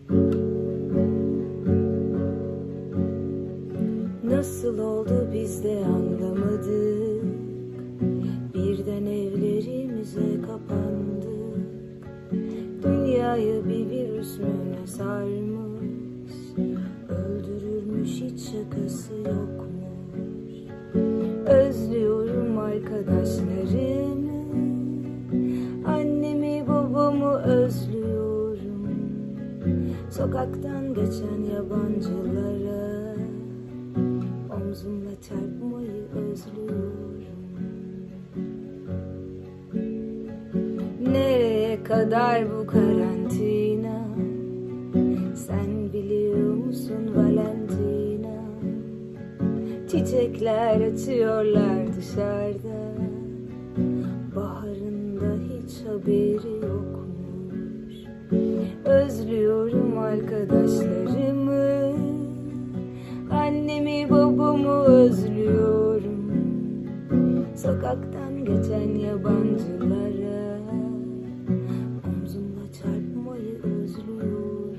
Nasıl oldu biz de anlamadık, birden evlerimize kapandık. Dünyayı bir virüs mü ne sarmış, öldürürmüş, hiç şakası yokmuş. Özlüyorum arkadaşlarımı, annemi babamı özlüyorum. Sokaktan geçen yabancılara omzumla çarpmayı özlüyorum. Nereye kadar bu karantina? Sen biliyor musun Valentina? Çiçekler açıyorlar dışarıda, baharında hiç haberi yokmuş. Özlüyorum arkadaşlarımı, annemi babamı özlüyorum. Sokaktan geçen yabancılara omzumla çarpmayı özlüyorum.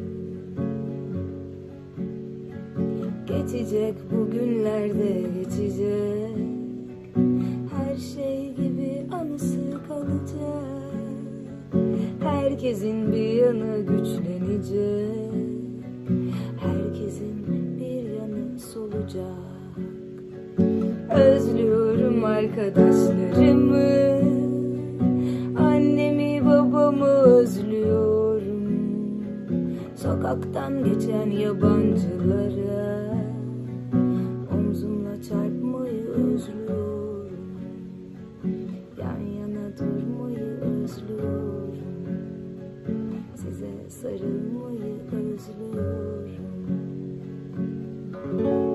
Geçecek bu günlerde geçecek, her şey gibi anısı kalacak. Herkesin bir yanı güçlenecek, herkesin bir yanı solacak. Özlüyorum arkadaşlarımı, annemi babamı özlüyorum. Sokaktan geçen yabancılara omzumla çarpmayı özlüyorum. Yan yana durmayı özlüyorum. Size sarılmayı özlüyorum.